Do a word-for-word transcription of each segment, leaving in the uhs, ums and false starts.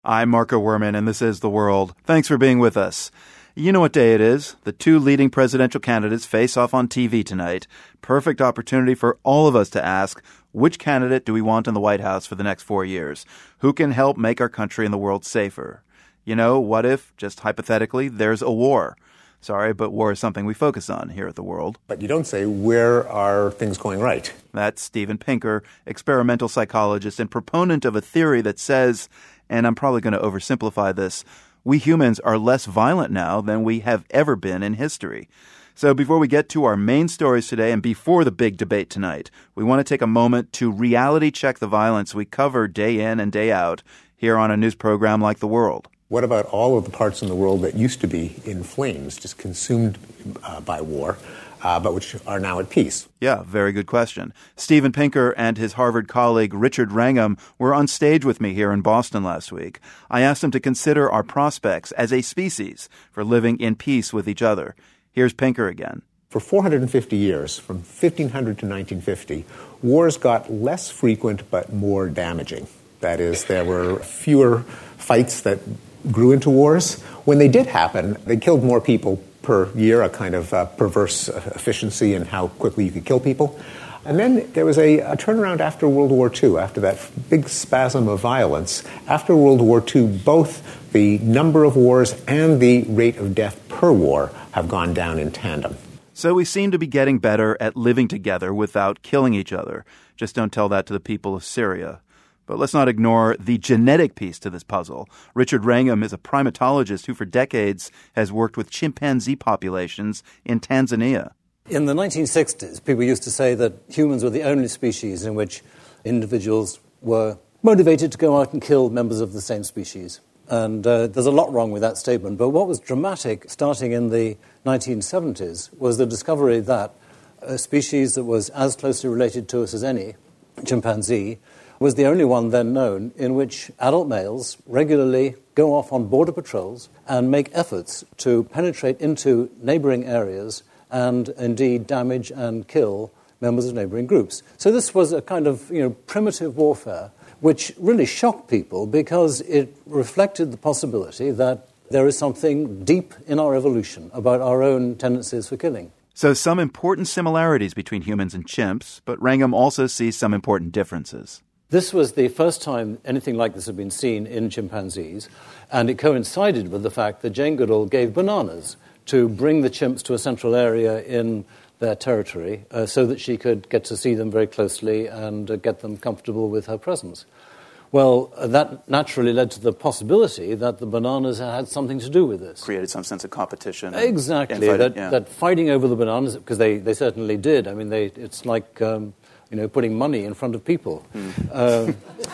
I'm Marco Werman, and this is The World. Thanks for being with us. You know what day it is. The two leading presidential candidates face off on T V tonight. Perfect opportunity for all of us to ask, which candidate do we want in the White House for the next four years? Who can help make our country and the world safer? You know, what if, just hypothetically, there's a war? Sorry, but war is something we focus on here at The World. But you don't say, where are things going right? That's Steven Pinker, experimental psychologist and proponent of a theory that says, and I'm probably going to oversimplify this, we humans are less violent now than we have ever been in history. So before we get to our main stories today and before the big debate tonight, we want to take a moment to reality check the violence we cover day in and day out here on a news program like The World. What about all of the parts in the world that used to be in flames, just consumed uh, by war, uh, but which are now at peace? Yeah, very good question. Steven Pinker and his Harvard colleague Richard Wrangham were on stage with me here in Boston last week. I asked them to consider our prospects as a species for living in peace with each other. Here's Pinker again. For four hundred fifty years, from fifteen hundred to nineteen fifty, wars got less frequent but more damaging. That is, there were fewer fights that grew into wars. When they did happen, they killed more people per year, a kind of uh, perverse efficiency in how quickly you could kill people. And then there was a, a turnaround after World War Two, after that big spasm of violence. After World War Two, both the number of wars and the rate of death per war have gone down in tandem. So we seem to be getting better at living together without killing each other. Just don't tell that to the people of Syria. But let's not ignore the genetic piece to this puzzle. Richard Wrangham is a primatologist who for decades has worked with chimpanzee populations in Tanzania. In the nineteen sixties, people used to say that humans were the only species in which individuals were motivated to go out and kill members of the same species. And uh, there's a lot wrong with that statement. But what was dramatic starting in the nineteen seventies was the discovery that a species that was as closely related to us as any, chimpanzee, was the only one then known in which adult males regularly go off on border patrols and make efforts to penetrate into neighboring areas and indeed damage and kill members of neighboring groups. So this was a kind of, you know, primitive warfare which really shocked people because it reflected the possibility that there is something deep in our evolution about our own tendencies for killing. So some important similarities between humans and chimps, but Wrangham also sees some important differences. This was the first time anything like this had been seen in chimpanzees, and it coincided with the fact that Jane Goodall gave bananas to bring the chimps to a central area in their territory uh, so that she could get to see them very closely and uh, get them comfortable with her presence. Well, uh, that naturally led to the possibility that the bananas had something to do with this. Created some sense of competition. And, exactly, and fight, that, yeah. that fighting over the bananas, because they, they certainly did. I mean, they, it's like... Um, you know, putting money in front of people. Mm.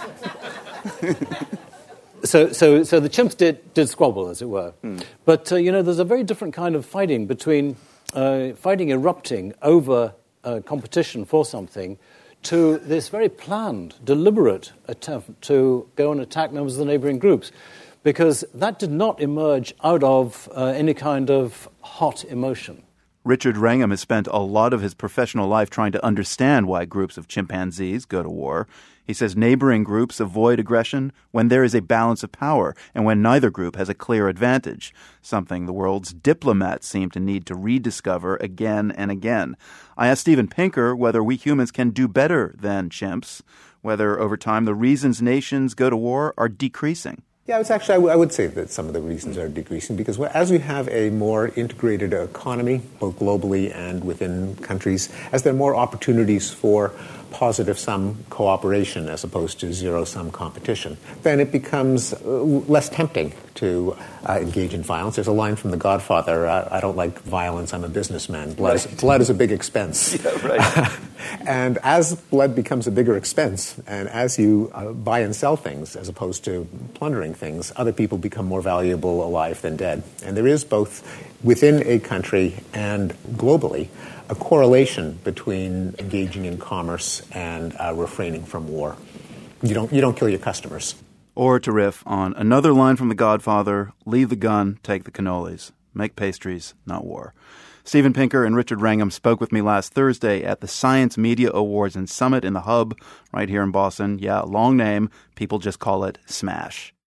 Um, so, so, so the chimps did, did squabble, as it were. Mm. But, uh, you know, there's a very different kind of fighting between uh, fighting erupting over uh, competition for something to this very planned, deliberate attempt to go and attack members of the neighboring groups. Because that did not emerge out of uh, any kind of hot emotion. Richard Wrangham has spent a lot of his professional life trying to understand why groups of chimpanzees go to war. He says neighboring groups avoid aggression when there is a balance of power and when neither group has a clear advantage, something the world's diplomats seem to need to rediscover again and again. I asked Steven Pinker whether we humans can do better than chimps, whether over time the reasons nations go to war are decreasing. Yeah, it's actually, I, w- I would say that some of the reasons are decreasing because as we have a more integrated economy, both globally and within countries, as there are more opportunities for positive-sum cooperation as opposed to zero-sum competition, then it becomes uh, less tempting to uh, engage in violence. There's a line from The Godfather, uh, I don't like violence, I'm a businessman. Blood, right. is, blood is a big expense. Yeah, right. And as blood becomes a bigger expense, and as you uh, buy and sell things as opposed to plundering things, other people become more valuable alive than dead. And there is both within a country and globally a correlation between engaging in commerce and uh, refraining from war. You don't, you don't kill your customers. Or to riff on another line from The Godfather, leave the gun, take the cannolis. Make pastries, not war. Steven Pinker and Richard Wrangham spoke with me last Thursday at the Science Media Awards and Summit in the Hub right here in Boston. Yeah, long name. People just call it SMASH.